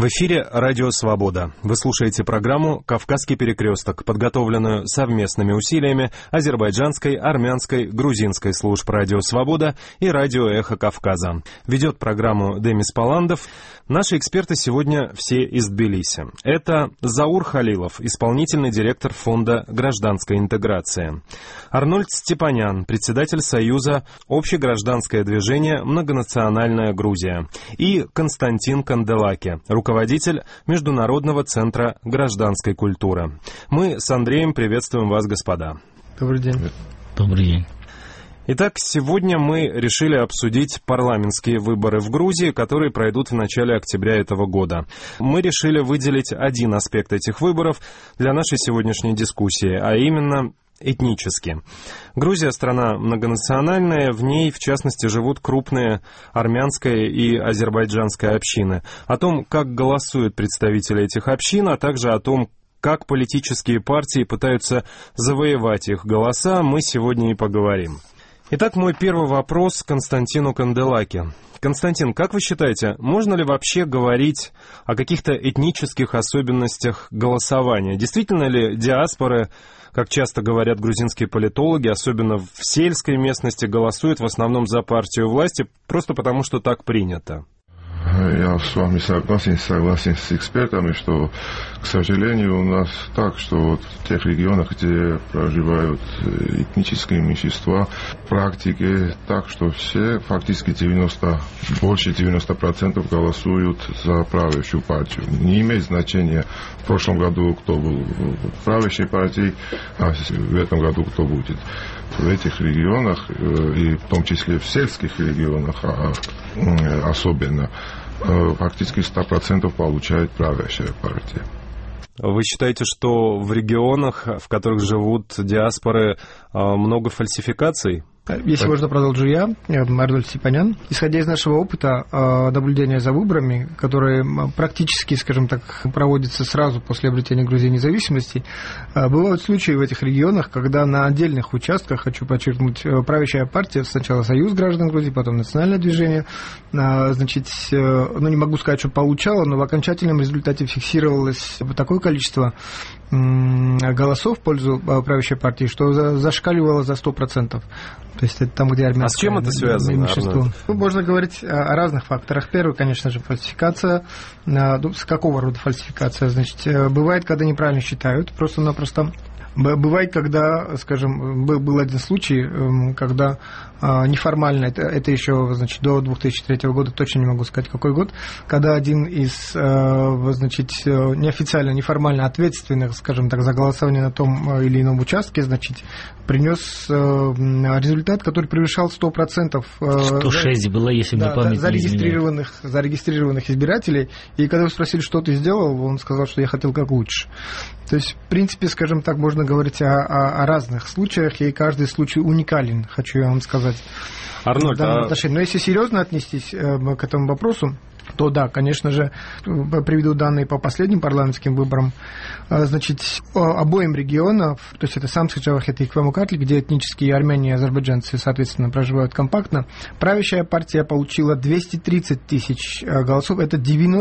В эфире «Радио Свобода». Вы слушаете программу «Кавказский перекресток», подготовленную совместными усилиями азербайджанской, армянской, грузинской служб «Радио Свобода» и «Радио Эхо Кавказа». Ведет программу Демис Паландов. Наши эксперты сегодня все из Тбилиси. Это Заур Халилов, исполнительный директор Фонда гражданской интеграции. Арнольд Степанян, председатель Союза «Общегражданское движение Многонациональная Грузия». И Константин Канделаки, руководитель Международного центра гражданской культуры. Мы с Андреем приветствуем вас, господа. Добрый день. Добрый день. Итак, сегодня мы решили обсудить парламентские выборы в Грузии, которые пройдут в начале октября этого года. Мы решили выделить один аспект этих выборов для нашей сегодняшней дискуссии, а именно этнически. Грузия — страна многонациональная, в ней, в частности, живут крупные армянская и азербайджанская общины. О том, как голосуют представители этих общин, а также о том, как политические партии пытаются завоевать их голоса, мы сегодня и поговорим. Итак, мой первый вопрос Константину Канделаки. Константин, как вы считаете, можно ли вообще говорить о каких-то этнических особенностях голосования? Действительно ли диаспоры, как часто говорят грузинские политологи, особенно в сельской местности, голосуют в основном за партию власти просто потому, что так принято? Я с вами согласен с экспертами, что, к сожалению, у нас так, что вот в тех регионах, где проживают этнические меньшинства, в практике так, что все, фактически больше 90% голосуют за правящую партию. Не имеет значения в прошлом году, кто был в правящей партии, а в этом году кто будет. В этих регионах, и в том числе в сельских регионах особенно, фактически 100% получает правящая партия. Вы считаете, что в регионах, в которых живут диаспоры, много фальсификаций? Если можно, продолжу я, Арнольд Степанян. Исходя из нашего опыта наблюдения за выборами, которые практически, скажем так, проводятся сразу после обретения Грузии независимости, бывают случаи в этих регионах, когда на отдельных участках, хочу подчеркнуть, правящая партия, сначала Союз граждан Грузии, потом Национальное движение, значит, не могу сказать, что получала, но в окончательном результате фиксировалось такое количество голосов в пользу правящей партии, что зашкаливало за 100%. То есть это там, где армянское. А с чем это связано, Арнольд? Можно говорить о разных факторах. Первый, конечно же, фальсификация. С какого рода фальсификация? Значит, бывает, когда неправильно считают, просто-напросто. Бывает, когда, скажем, был один случай, когда неформально, это еще, значит, до 2003 года, точно не могу сказать, какой год, когда один из, значит, неофициально, неформально ответственных, скажем так, за голосование на том или ином участке, значит, принес результат, который превышал 100%. 106 было, если мне память не изменяет. Зарегистрированных избирателей. И когда вы спросили, что ты сделал, он сказал, что я хотел как лучше. То есть, в принципе, скажем так, можно говорить о разных случаях, и каждый случай уникален, хочу я вам сказать. Арнольд, Но если серьезно отнестись к этому вопросу, то да, конечно же, приведу данные по последним парламентским выборам. Значит, обоим регионам, то есть это Самск-Джавахет и Квамукатли, где этнические армяне и азербайджанцы, соответственно, проживают компактно, правящая партия получила 230 тысяч голосов, это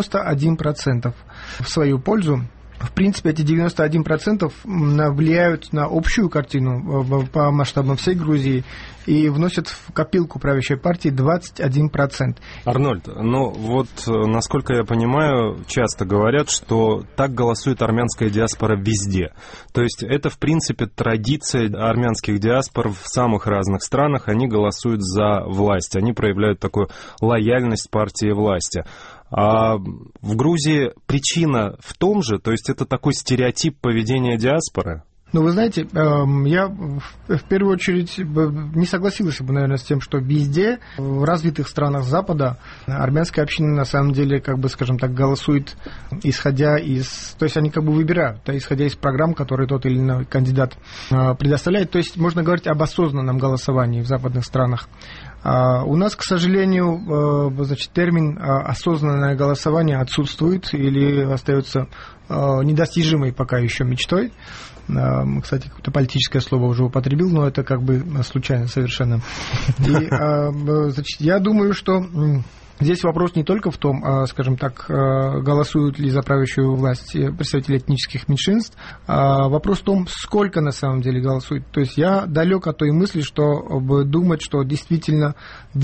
91% в свою пользу. В принципе, эти 91% влияют на общую картину по масштабам всей Грузии и вносят в копилку правящей партии 21%. Арнольд, насколько я понимаю, часто говорят, что так голосует армянская диаспора везде. То есть это, в принципе, традиция армянских диаспор в самых разных странах. Они голосуют за власть, они проявляют такую лояльность партии власти. А в Грузии причина в том же, то есть это такой стереотип поведения диаспоры? Ну, вы знаете, я в первую очередь не согласился бы, наверное, с тем, что везде, в развитых странах Запада, армянская община, на самом деле, скажем так, голосует, исходя из... То есть они выбирают, исходя из программ, которые тот или иной кандидат предоставляет. То есть можно говорить об осознанном голосовании в западных странах. У нас, к сожалению, термин «осознанное голосование» отсутствует или остается недостижимой пока еще мечтой. Кстати, какое-то политическое слово уже употребил, но это случайно совершенно. И, я думаю, что Здесь вопрос не только в том, скажем так, голосуют ли за правящую власть представители этнических меньшинств, вопрос в том, сколько на самом деле голосует. То есть я далек от той мысли, чтобы думать, что действительно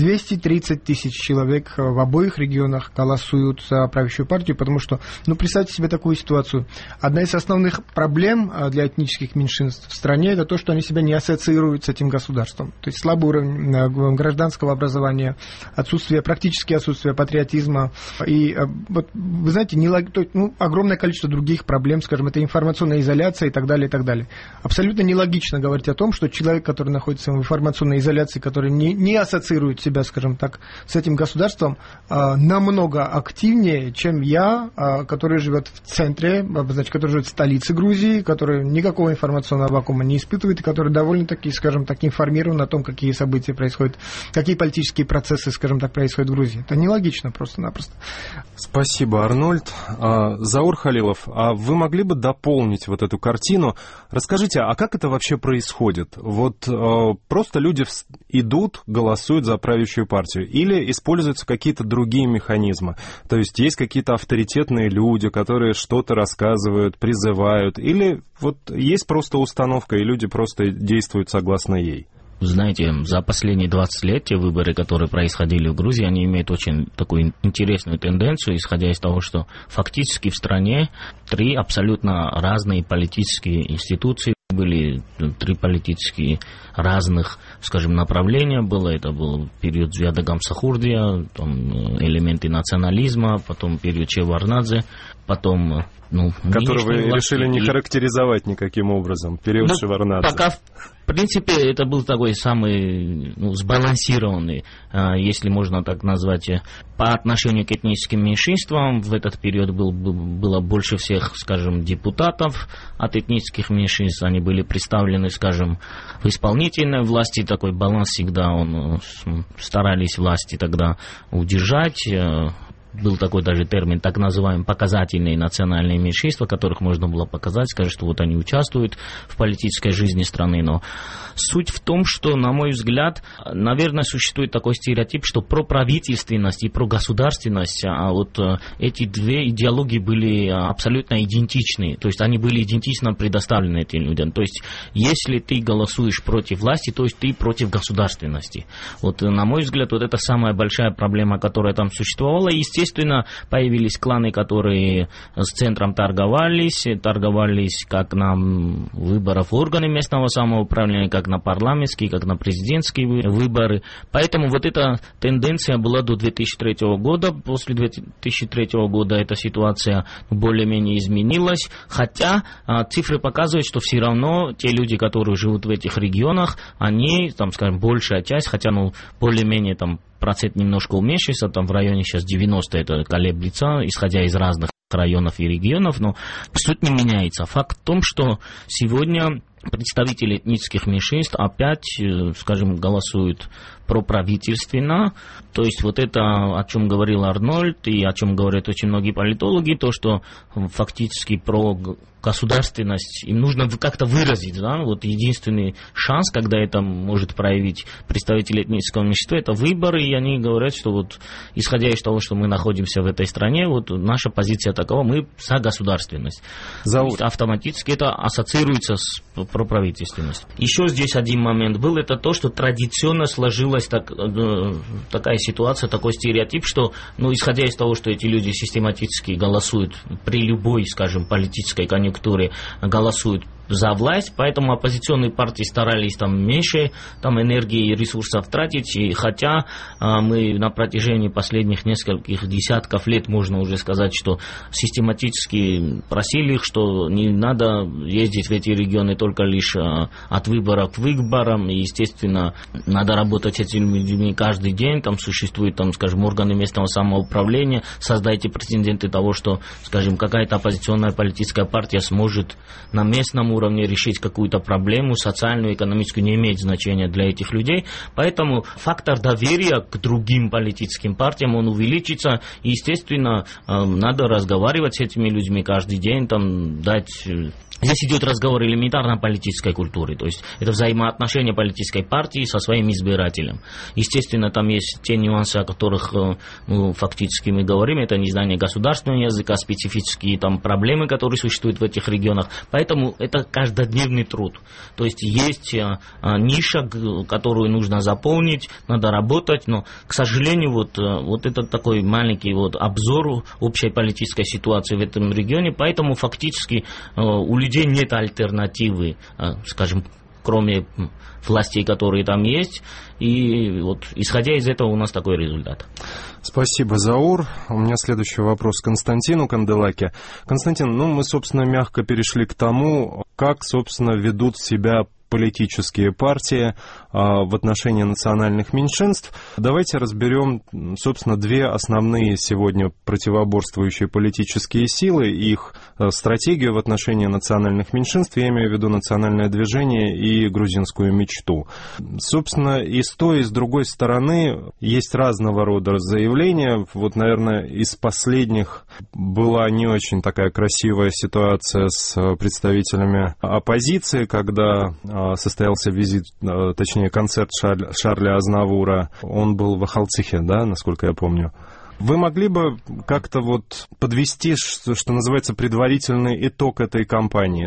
230 тысяч человек в обоих регионах голосуют за правящую партию, потому что, представьте себе такую ситуацию. Одна из основных проблем для этнических меньшинств в стране – это то, что они себя не ассоциируют с этим государством. То есть слабый уровень гражданского образования, практически отсутствие патриотизма. И вот, вы знаете, огромное количество других проблем, скажем, это информационная изоляция и так далее, и так далее. Абсолютно нелогично говорить о том, что человек, который находится в информационной изоляции, который не ассоциирует себя, скажем так, с этим государством, намного активнее, чем я, который живет в центре, значит, который живет в столице Грузии, который никакого информационного вакуума не испытывает, и который довольно-таки, скажем так, информирован о том, какие события происходят, какие политические процессы, скажем так, происходят в Грузии. Это нелогично просто-напросто. Спасибо, Арнольд. Заур Халилов, а вы могли бы дополнить вот эту картину? Расскажите, а как это вообще происходит? Вот просто люди идут, голосуют за правящую партию, или используются какие-то другие механизмы? То есть есть какие-то авторитетные люди, которые что-то рассказывают, призывают, или вот есть просто установка, и люди просто действуют согласно ей? Знаете, за последние 20 лет те выборы, которые происходили в Грузии, они имеют очень такую интересную тенденцию, исходя из того, что фактически в стране 3 абсолютно разные политические институции были, 3 политические разных, скажем, направления было. Это был период Звяда Гамсахурдия, элементы национализма, потом период Чеварнадзе, потом... который вы решили не характеризовать никаким образом, период Шеварнадзе. Пока, в принципе, это был такой самый сбалансированный, если можно так назвать, по отношению к этническим меньшинствам. В этот период было больше всех, скажем, депутатов от этнических меньшинств. Они были представлены, скажем, в исполнительной власти. Такой баланс всегда старались власти тогда удержать. Был такой даже термин, так называемые показательные национальные меньшинства, которых можно было показать, сказать, что вот они участвуют в политической жизни страны. Но суть в том, что, на мой взгляд, наверное, существует такой стереотип, что проправительственность и прогосударственность, эти 2 идеологии были абсолютно идентичны. То есть они были идентично предоставлены этим людям. То есть если ты голосуешь против власти, то есть ты против государственности. Вот, на мой взгляд, вот это самая большая проблема, которая там существовала. Естественно, появились кланы, которые с центром торговались как на выборах в органы местного самоуправления, как на парламентские, как на президентские выборы. Поэтому вот эта тенденция была до 2003 года. После 2003 года эта ситуация более-менее изменилась. Хотя цифры показывают, что все равно те люди, которые живут в этих регионах, они, скажем, большая часть, хотя, более-менее процент немножко уменьшился, в районе сейчас 90 это колеблется, исходя из разных районов и регионов, но суть не меняется. Факт в том, что сегодня представители этнических меньшинств опять, скажем, голосуют проправительственно. То есть вот это, о чем говорил Арнольд и о чем говорят очень многие политологи, то, что фактически про государственность им нужно как-то выразить. Да? Вот единственный шанс, когда это может проявить представители этнического меньшинства, это выборы, и они говорят, что вот исходя из того, что мы находимся в этой стране, вот наша позиция такова, мы за государственность. Автоматически это ассоциируется с проправительственностью. Еще здесь один момент был, это то, что традиционно сложилась такая ситуация, такой стереотип, что, исходя из того, что эти люди систематически голосуют при любой, скажем, политической конъюнктуре, голосуют за власть, поэтому оппозиционные партии старались меньше энергии и ресурсов тратить, и хотя мы на протяжении последних нескольких десятков лет, можно уже сказать, что систематически просили их, что не надо ездить в эти регионы только лишь от выбора к выборам, и, естественно, надо работать с этими людьми каждый день, существуют, скажем, органы местного самоуправления, создайте прецеденты того, что, скажем, какая-то оппозиционная политическая партия сможет на местном уровне решить какую-то проблему, социальную, экономическую, не имеет значения для этих людей. Поэтому фактор доверия к другим политическим партиям, он увеличится. И, естественно, надо разговаривать с этими людьми каждый день, там, дать... Здесь идет разговор элементарно о политической культуре, то есть это взаимоотношения политической партии со своим избирателем. Естественно, там есть те нюансы, о которых фактически мы говорим, это незнание государственного языка, специфические там проблемы, которые существуют в этих регионах, поэтому это каждодневный труд. То есть есть ниша, которую нужно заполнить, надо работать, но, к сожалению, вот это такой маленький обзор общей политической ситуации в этом регионе, поэтому фактически у людей нет альтернативы, скажем, кроме властей, которые там есть. И вот исходя из этого у нас такой результат. Спасибо, Заур. У меня следующий вопрос к Константину Канделаке. Константин, мы, собственно, мягко перешли к тому, как, собственно, ведут себя политические партии в отношении национальных меньшинств. Давайте разберем, собственно, две основные сегодня противоборствующие политические силы, их стратегию в отношении национальных меньшинств, я имею в виду национальное движение и грузинскую мечту. Собственно, и с той, и с другой стороны есть разного рода заявления. Вот, наверное, из последних была не очень такая красивая ситуация с представителями оппозиции, когда состоялся визит, точнее, концерт Шарля Азнавура. Он был в Ахалцихе, да, насколько я помню. Вы могли бы как-то подвести, что называется, предварительный итог этой кампании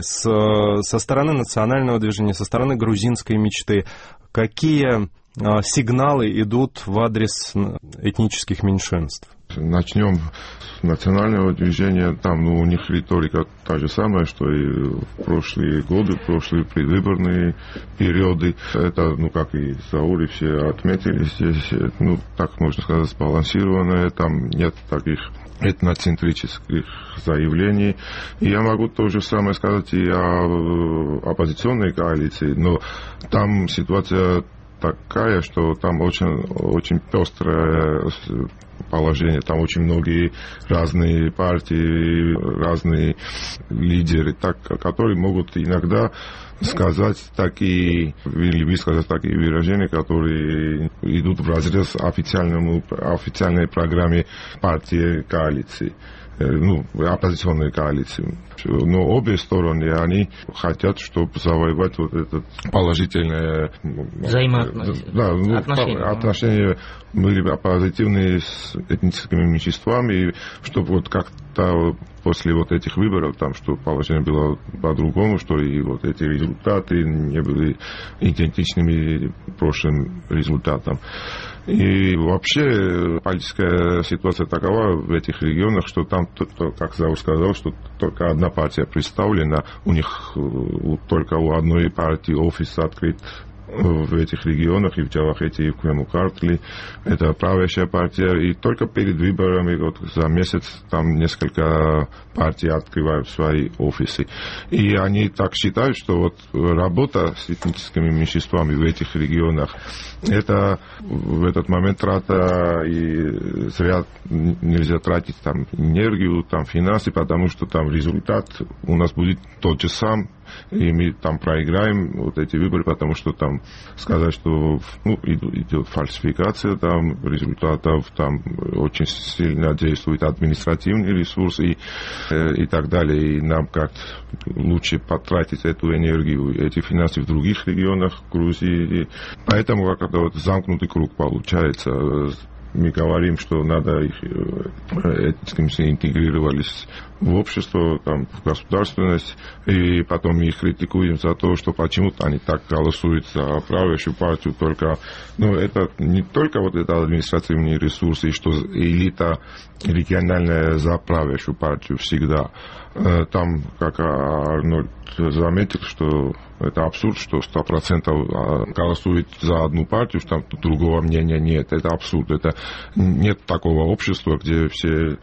со стороны национального движения, со стороны грузинской мечты? Какие сигналы идут в адрес этнических меньшинств? Начнем с национального движения. Там у них риторика та же самая, что и в прошлые годы, прошлые предвыборные периоды. Это, как и Заур, и все отметили здесь, так можно сказать, сбалансированное. Там нет таких этноцентрических заявлений. И я могу то же самое сказать и о оппозиционной коалиции, но там ситуация такая, что там очень пестрое положение, там очень многие разные партии, разные лидеры, которые могут иногда сказать такие, или высказать такие выражения, которые идут вразрез официальной программе партии коалиции. Оппозиционной коалиции. Но обе стороны, они хотят, чтобы завоевать это положительное отношения были позитивные с этническими меньшинствами, чтобы как-то после этих выборов, что положение было по-другому, что и эти результаты не были идентичными прошлым результатам. И вообще политическая ситуация такова в этих регионах, что там, как Заур сказал, что только одна партия представлена, у них только у одной партии офис открыт в этих регионах, и в Джавахете, и в Квемукартли. Это правящая партия. И только перед выборами, за месяц, там несколько партий открывают свои офисы. И они так считают, что работа с этническими меньшинствами в этих регионах, это в этот момент трата, и зря нельзя тратить там энергию, там финансы, потому что там результат у нас будет тот же сам, и мы там проиграем эти выборы, потому что там сказать, что идет фальсификация там результатов, там очень сильно действует административный ресурс и так далее. И нам как лучше потратить эту энергию, эти финансы в других регионах Грузии. Поэтому как-то замкнутый круг получается. Мы говорим, что надо их интегрировались в общество, там, в государственность, и потом мы их критикуем за то, что почему-то они так голосуют за правящую партию, только, это не только это административные ресурсы, и что элита региональная за правящую партию всегда. Там, как Арнольд заметил, что это абсурд, что 100% голосует за одну партию, что там другого мнения нет. Это абсурд. Это нет такого общества, где все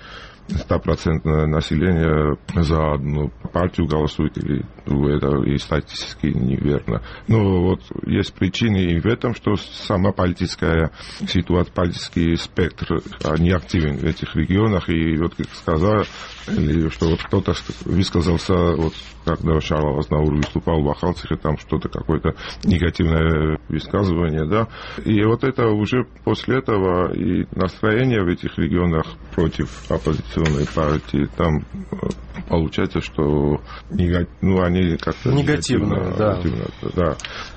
100% населения за одну партию голосует, или это и статистически неверно. Но вот есть причины и в этом, что сама политическая ситуация, политический спектр не активен в этих регионах. И вот, как сказал, что вот кто-то высказался, вот когда Шарлов Азнаур выступал в Ахалцихе, там что-то, какое-то негативное высказывание, да. И вот это уже после этого и настроение в этих регионах против оппозиционной партии, там получается, что они как-то негативно, да.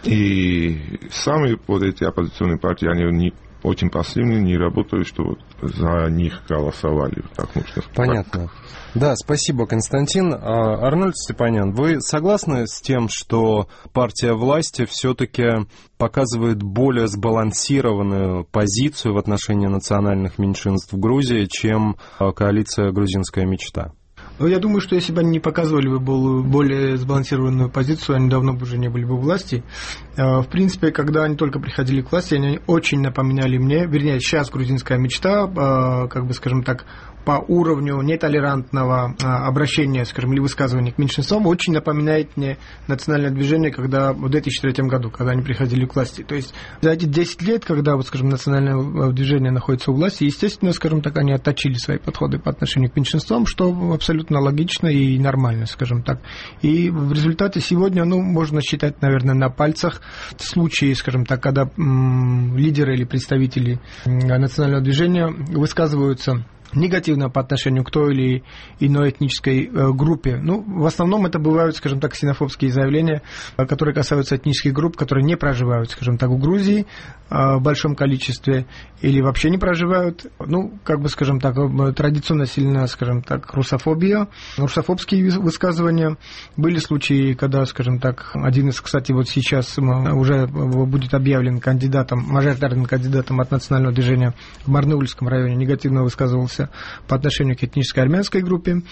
И сами вот эти оппозиционные партии, они очень пассивны, не работают, что вот за них голосовали, так можно сказать. Понятно. Да, спасибо, Константин. Арнольд Степанян, вы согласны с тем, что партия власти все-таки показывает более сбалансированную позицию в отношении национальных меньшинств в Грузии, чем коалиция «Грузинская мечта»? Ну, я думаю, что если бы они не показывали бы более сбалансированную позицию, они давно бы уже не были бы у власти. В принципе, когда они только приходили к власти, они очень напоминали мне, вернее, сейчас «Грузинская мечта», как бы, скажем так, по уровню нетолерантного обращения, скажем, или высказывания к меньшинствам, очень напоминает мне национальное движение, когда в 2003 году, когда они приходили к власти. То есть за эти 10 лет, когда, вот, скажем, национальное движение находится у власти, естественно, скажем так, они отточили свои подходы по отношению к меньшинствам, что абсолютно логично и нормально, скажем так. И в результате сегодня, можно считать, наверное, на пальцах случаи, скажем так, когда лидеры или представители национального движения высказываются негативно по отношению к той или иной этнической группе. В основном это бывают, скажем так, ксенофобские заявления, которые касаются этнических групп, которые не проживают, скажем так, в Грузии в большом количестве или вообще не проживают. Скажем так, традиционно сильно, скажем так, русофобия, русофобские высказывания. Были случаи, когда, скажем так, один из, кстати, вот сейчас уже будет объявлен кандидатом, мажоритарным кандидатом от национального движения в Марныульском районе, негативно высказывался по отношению к этнической армянской группе.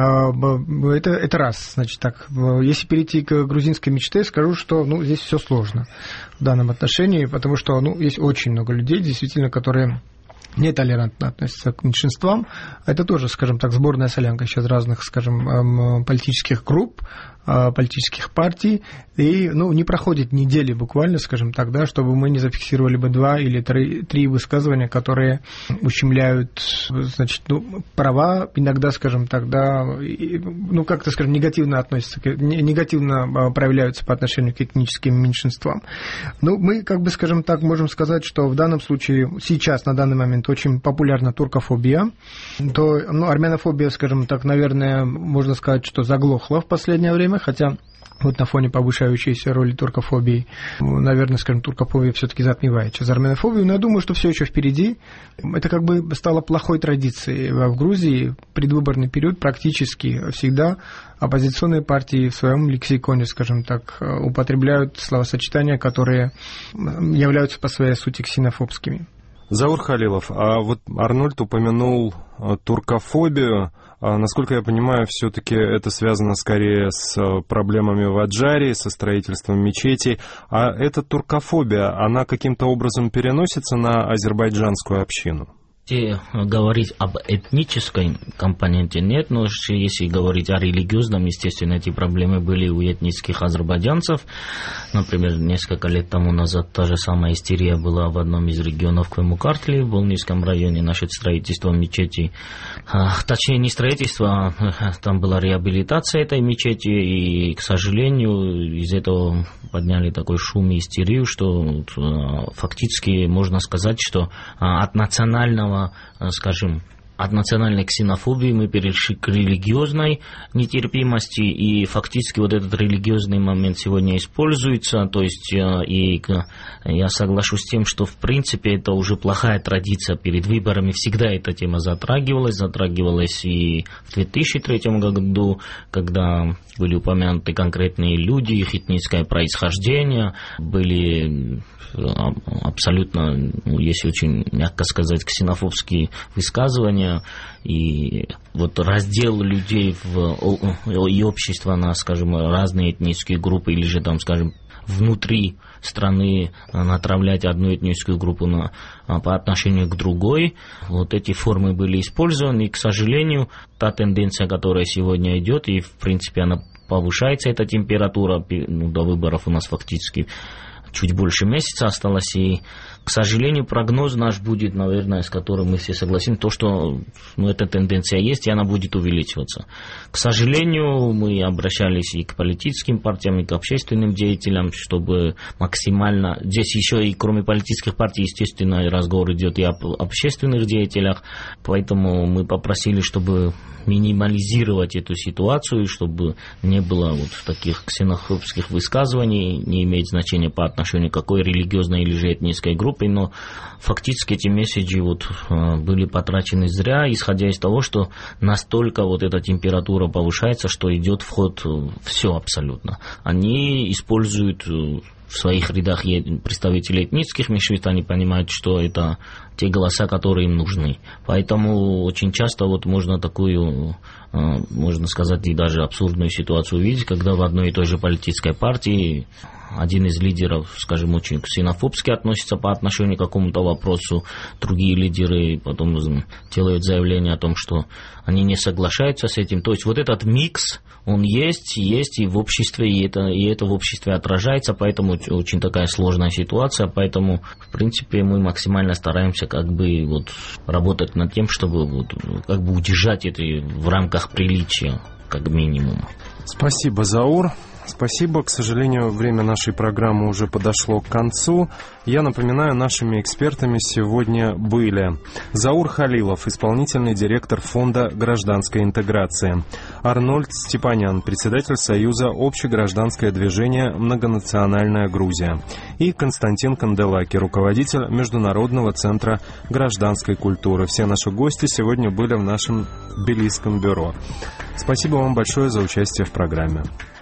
Это раз. Значит так, если перейти к грузинской мечте, скажу, что здесь все сложно в данном отношении, потому что есть очень много людей, действительно, которые нетолерантно относятся к меньшинствам. Это тоже, скажем так, сборная солянка сейчас разных, скажем, политических групп, политических партий. И не проходит недели буквально, скажем так, да, чтобы мы не зафиксировали бы 2 или 3 высказывания, которые ущемляют, значит, права, иногда, скажем так, да, как-то, скажем, негативно относятся, негативно проявляются по отношению к этническим меньшинствам. Мы, скажем так, можем сказать, что в данном случае сейчас, на данный момент, очень популярна туркофобия. Армянофобия, скажем так, наверное, можно сказать, что заглохла в последнее время, хотя вот на фоне повышающейся роли туркофобии, наверное, скажем, туркофобия все-таки затмевает сейчас армянофобию, но я думаю, что все еще впереди. Это стало плохой традицией в Грузии. В предвыборный период практически всегда оппозиционные партии в своем лексиконе, скажем так, употребляют словосочетания, которые являются по своей сути ксенофобскими. Заур Халилов, а вот Арнольд упомянул туркофобию. Насколько я понимаю, все-таки это связано скорее с проблемами в Аджаре, со строительством мечетей. А эта туркофобия, она каким-то образом переносится на азербайджанскую общину? Если говорить об этнической компоненте, нет, но если говорить о религиозном, естественно, эти проблемы были у этнических азербайджанцев. Например, несколько лет тому назад та же самая истерия была в одном из регионов Квемукартли, в Волнийском районе, насчет строительства мечети. Точнее, не строительство, там была реабилитация этой мечети, и, к сожалению, из этого подняли такой шум и истерию, что фактически можно сказать, что от национальной ксенофобии мы перешли к религиозной нетерпимости, и фактически вот этот религиозный момент сегодня используется, то есть и я соглашусь с тем, что в принципе это уже плохая традиция, перед выборами всегда эта тема затрагивалась и в 2003 году, когда были упомянуты конкретные люди, их этническое происхождение, были абсолютно, если очень мягко сказать, ксенофобские высказывания, и вот раздел людей и общества на, скажем, разные этнические группы, или же там, скажем, внутри страны натравлять одну этническую группу по отношению к другой. Вот эти формы были использованы, и, к сожалению, та тенденция, которая сегодня идет, и, в принципе, она повышается, эта температура, до выборов у нас фактически чуть больше месяца осталось, и, к сожалению, прогноз наш будет, наверное, с которым мы все согласимся, то, что эта тенденция есть, и она будет увеличиваться. К сожалению, мы обращались и к политическим партиям, и к общественным деятелям, чтобы максимально... Здесь еще и кроме политических партий, естественно, разговор идет и об общественных деятелях, поэтому мы попросили, чтобы минимализировать эту ситуацию, чтобы не было вот таких ксенофобских высказываний, не имеет значения по отношению к какой религиозной или же этнической группе, но фактически эти месседжи были потрачены зря, исходя из того, что настолько вот эта температура повышается, что идет в ход все абсолютно. Они используют в своих рядах представителей этнических меньшинств, они понимают, что это те голоса, которые им нужны. Поэтому очень часто можно такую, можно сказать, и даже абсурдную ситуацию увидеть, когда в одной и той же политической партии один из лидеров, скажем, очень ксенофобски относится по отношению к какому-то вопросу, другие лидеры потом делают заявление о том, что они не соглашаются с этим. То есть вот этот микс, он есть и в обществе, и это в обществе отражается, поэтому очень такая сложная ситуация, поэтому, в принципе, мы максимально стараемся работать над тем, чтобы удержать это в рамках приличия, как минимум. Спасибо, Заур. Спасибо. К сожалению, время нашей программы уже подошло к концу. Я напоминаю, нашими экспертами сегодня были Заур Халилов, исполнительный директор Фонда гражданской интеграции, Арнольд Степанян, председатель Союза общегражданское движение «Многонациональная Грузия», и Константин Канделаки, руководитель Международного центра гражданской культуры. Все наши гости сегодня были в нашем тбилисском бюро. Спасибо вам большое за участие в программе.